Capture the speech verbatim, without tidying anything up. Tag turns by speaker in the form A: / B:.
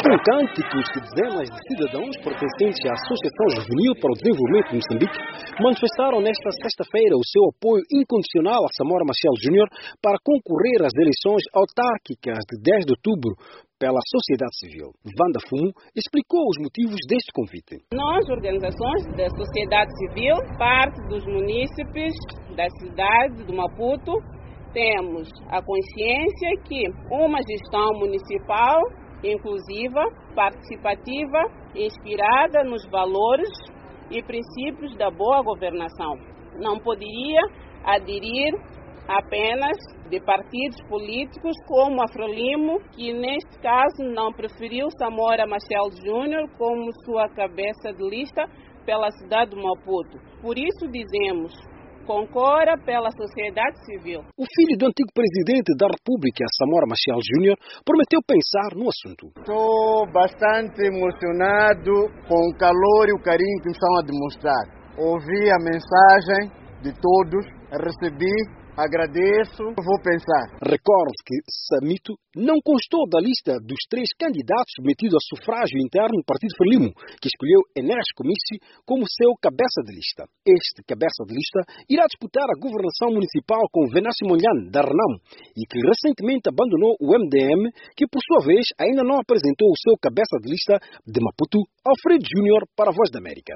A: Com cânticos que dezenas de cidadãos pertencentes à Associação Juvenil para o Desenvolvimento de Moçambique manifestaram nesta sexta-feira o seu apoio incondicional a Samora Machel Júnior para concorrer às eleições autárquicas de dez de outubro pela sociedade civil. Wanda Fumo explicou os motivos deste convite.
B: Nós, organizações da sociedade civil, parte dos munícipes da cidade de Maputo, temos a consciência que uma gestão municipal inclusiva, participativa, inspirada nos valores e princípios da boa governação não poderia aderir apenas de partidos políticos como a Frelimo, que neste caso não preferiu Samora Machel Júnior como sua cabeça de lista pela cidade de Maputo. Por isso dizemos: concorra pela sociedade civil.
A: O filho do antigo presidente da República, Samora Machel Júnior, prometeu pensar no assunto.
C: Estou bastante emocionado com o calor e o carinho que me estão a demonstrar. Ouvi a mensagem de todos, recebi, agradeço, vou pensar.
A: Recorde que Samito não constou da lista dos três candidatos submetidos a sufrágio interno do Partido Frelimo, que escolheu Enes Comissi como seu cabeça de lista. Este cabeça de lista irá disputar a governação municipal com Venâncio Mondlane, da Renamo, e que recentemente abandonou o M D M, que por sua vez ainda não apresentou o seu cabeça de lista de Maputo, Alfredo Júnior, para a Voz da América.